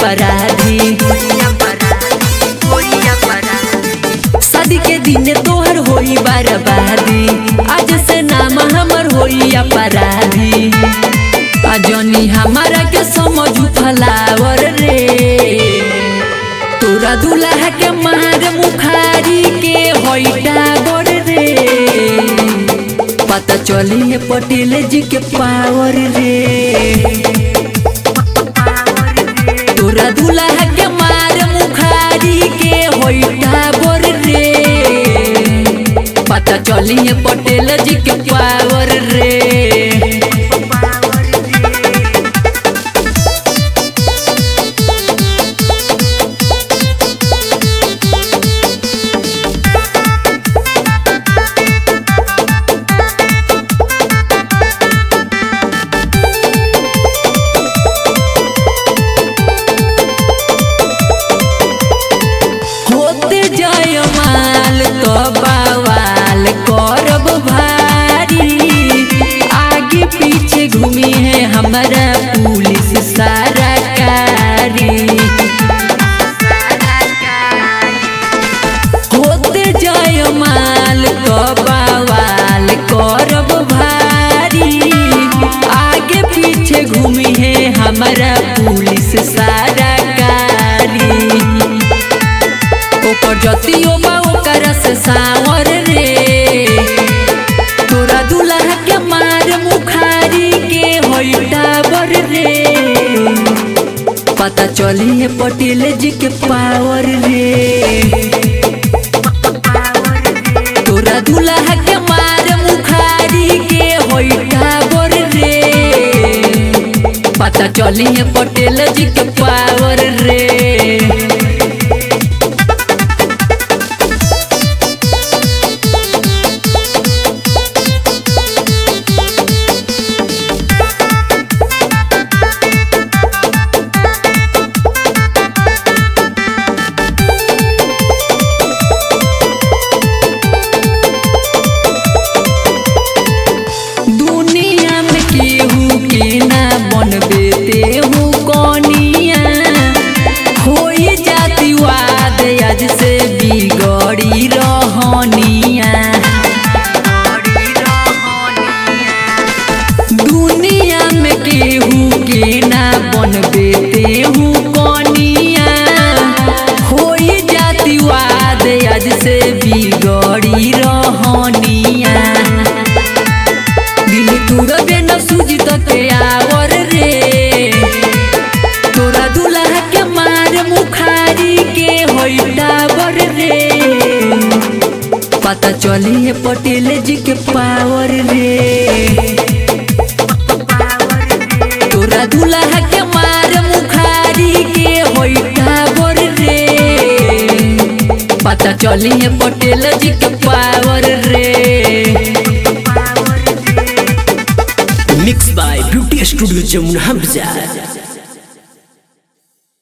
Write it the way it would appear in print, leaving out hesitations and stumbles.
अपराधी। शादी के दिन तोहर होई बर्बादी, आज से नाम हमर होई अपराधी। अजनी हमारा के समझू फलावर रे, तोरा दुल्हा के मार मुखारी के होई टावर रे। पता चली है पटेल जी के पावर रे, तोरा दुल्हा के मार मुखारी के होई टावर रे। पता चली है पटेल जी के पावर रे। बवाल करब भारी, आगे पीछे घूमी है हमारा पुलिस सरकारी। होते जाय माल तो बवाल करब भारी, आगे पीछे घूमी है हमारा पुलिस सरकारी। ओकर जतियो से सावर रे, तोरा दुल्हा के मार मुखारी के होई टावर रे। पता चली है पटेल जी के पावर रे, तोरा दुल्हा के मार मुखारी के होई टावर रे। पता चली है पटेल जी के पावर रे। से बिगड़ी रहनिया, दुनिया में केहू के ना बनबे तेहू कनिया। होई जातिवाद आज से बिगड़ी रहनिया, दिल तुरबे न सूझी ते आवर रे। तोरा दुल्हा के मार मुखारी के होई टावर रे। पता चली है पटेल जी के पावर रे, तोरा दुल्हा के मार मुखारी के होई टावर रे। पता चली है पटेल जी के पावर रे। Mix by beauty studio Jamuna बाजार।